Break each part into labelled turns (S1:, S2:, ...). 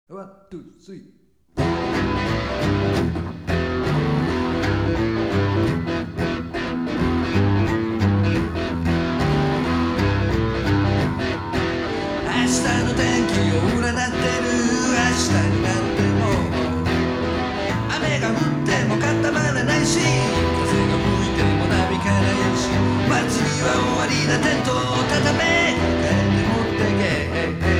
S1: ワン、ツー、スリー。明日の天気を占ってる。明日になっても雨が降っても固まらないし、風が吹いてもなびかないし、祭りは終わりだ。テントを畳め、帰って持ってけ。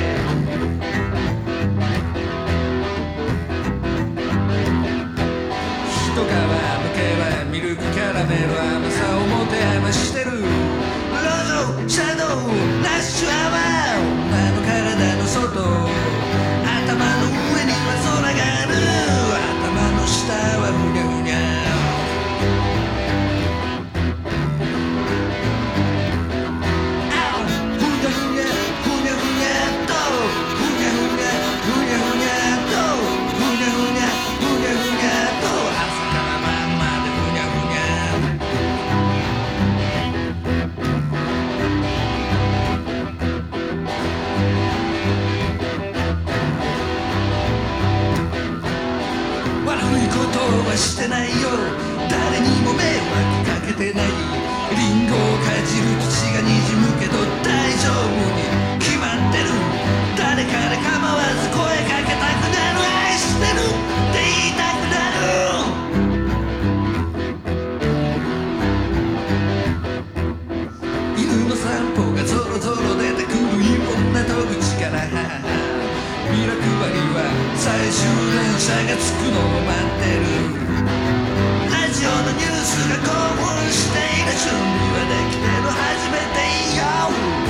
S1: 一皮むけばミルクキャラメル甘さを持て余してる。ロードシャドウラッシュアワー、女の体の外、頭の上には空がある。頭の下はふにゃふにゃ。ふにゃふにゃふにゃふにゃっと、ふにゃふにゃふにゃふにゃっと、ふにゃふにゃふにゃふにゃっと、朝から晩までふにゃふにゃ。悪いことはしてないよ、誰にも迷惑かけてない。リンゴをかじる口がにじむけど大丈夫に決まってる。誰彼構わず声かけたくなる。愛してるって言いたくなる。犬の散歩がぞろぞろ出てくる。いろんな戸口からビラ配りは最終電車が着くのを待ってる。ラジオのニュースが興奮している。準備はできてる、始めていいよ。